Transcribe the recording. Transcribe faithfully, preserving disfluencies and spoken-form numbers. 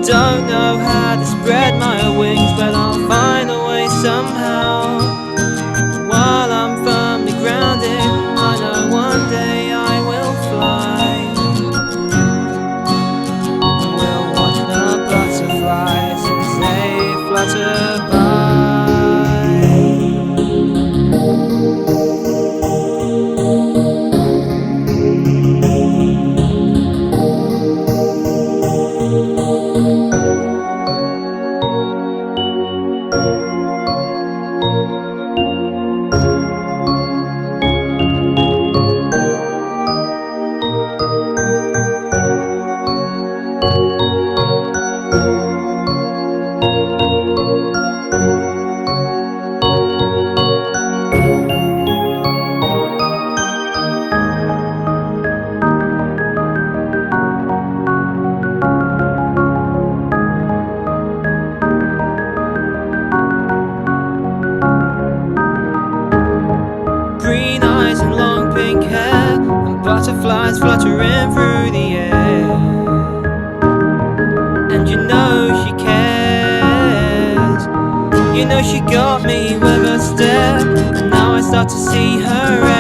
don't know how to spread my wings, but I'll find a way somehow. While I'm firmly grounded, I know one day I will fly. We'll watch the butterflies as they flutter by. Green eyes and long pink hair, and butterflies fluttering through the air. And you know she cares. You know she got me with a stare, and now I start to see her